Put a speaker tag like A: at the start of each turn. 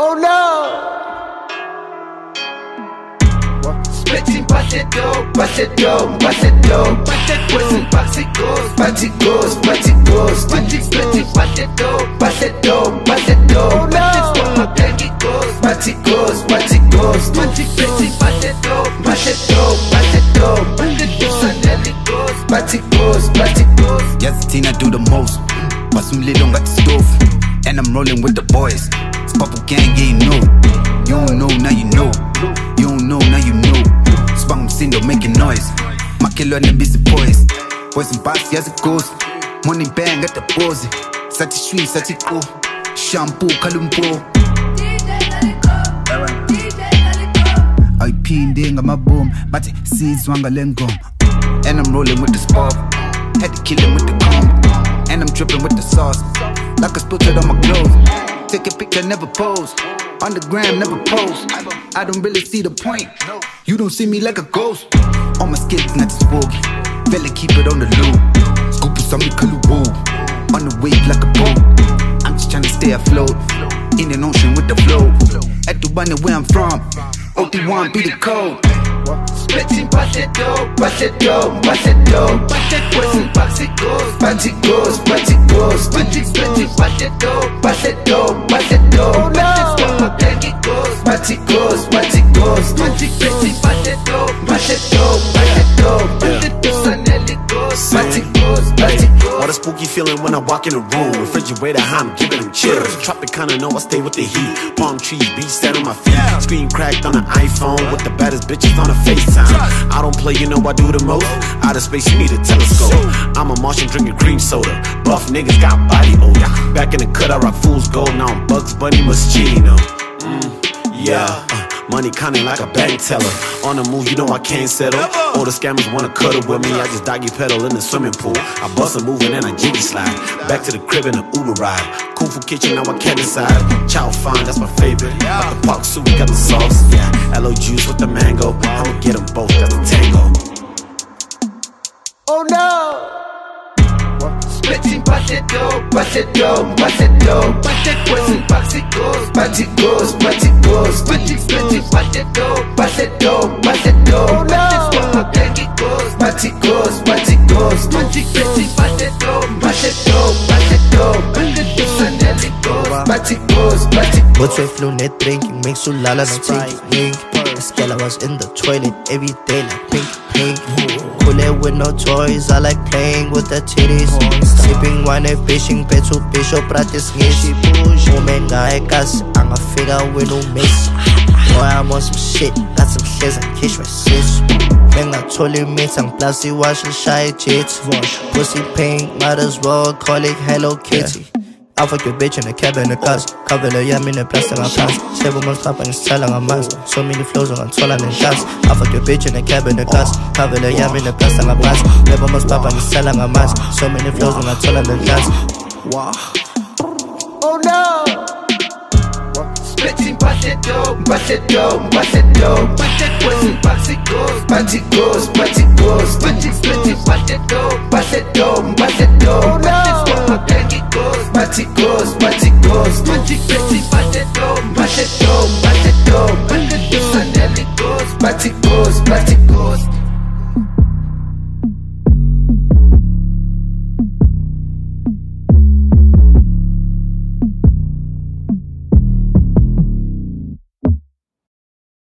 A: Oh no! Splitting bust it dope, bust it dope, bust it dope. Pushing box it goes, bust it goes, bust it goes. Splitting bust it dope, bust it dope, bust it dope. Bust it dope, then it goes, bust it goes, bust it goes. Splitting bust it dope, bust it dope, bust it dope. Bust it dope, and then it goes, bust it goes, bust it goes.
B: Yes, Tina do the most. But some lid on got the stove, and I'm rolling with the boys. It's Purple Gang, yeah, you know. You don't know, now you know. You don't know, now you know. Spang sindo making noise. My killer and busy boys. Boys and boss, yes it goes. Money bang at the pose. Sati street, sati go. Shampoo, kalumpo. IP ndinga my boom. But seeds wanga lengom. And I'm rolling with the spark. Had to kill him with the comb. And I'm dripping with the sauce. Like I spilled it on my clothes. Take a picture, never pose. On the gram, never post. I don't really see the point. You don't see me like a ghost. On my skin, not just boogie. Fella keep it on the loop. Scoop is on me, kalu-woo. On the wave like a boat. I'm just trying to stay afloat. In an ocean with the flow. At Dubai, where I'm from. OT1 be the code.
A: Splitting bust it dope, bust it dope, bust it dope. Pushing box it goes, bust it goes, bust it goes. Splitting bust it dope, bust it dope, bust it dope. Bust it dope, then it goes, bust it goes, bust it goes. Splitting bust it dope, bust it dope, bust it dope. Bust it dope, and then it goes, bust it goes, bust it goes.
C: What a spooky feeling when I walk in the room. Refrigerator high, I'm giving them chills. Tropicana, know I stay with the heat. Palm trees, beach, stand on my feet. Screen cracked on the iPhone with the baddest bitches on the FaceTime. I don't play, you know I do the most. Out of space, you need a telescope. I'm a Martian drinking cream soda. Buff niggas got body odor. Back in the cut, I rock fool's gold. Now I'm Bugs Bunny Moschino. Money counting like a bank teller. On the move, you know I can't settle. All the scammers wanna cuddle with me. I just doggy pedal in the swimming pool. I bust a move and then I jiggy slide. Back to the crib in the Uber ride. Kung Fu kitchen, now I can't decide. Chow fine, that's my favorite. Got the pork soup, got the sauce. Yeah, aloe juice with the mango. I'ma get them both, that's the tango.
A: Oh no! Splitting bust it dope, bust it dope, bust it dope. Pushing box it goes, bust it goes, bust it goes. Splitting bust it dope, bust it dope, bust it dope. Bust it dope, then it goes, bust it goes, bust it goes. Splitting bust it dope, bust it dope, bust it dope. Bust it dope, and then it goes, bust it goes, bust it goes.
D: Wat twee vloe net drinking, makes you lala na pink. Stella was in the toilet every day like pink. Cool it with no toys, I like playing with the titties. Sipping wine and fishing, petsu pisho pratis ngishi. Woman guy gas, I'm a figure with no miss. Boy, I'm on some shit, got some shares and kiss my sis. Man, I told him it's I'm plastic, wash and shy jits. Pussy pink, might as well call it Hello Kitty. I fuck your bitch in the cab in the cars. Cover the yam in the plastic on pants. 7 months pop and it's telling on mass. So many flows on Tolan and dance. I fuck your bitch in the cab in the cars. Cover the yam in the plastic on pants. 7 months pop and it's telling on mass. So many flows on Tolan and dance.
A: Wow. Oh no! Splitting bust it dope, bust it dope, bust it dope. Pushing box it goes, bust it goes, bust it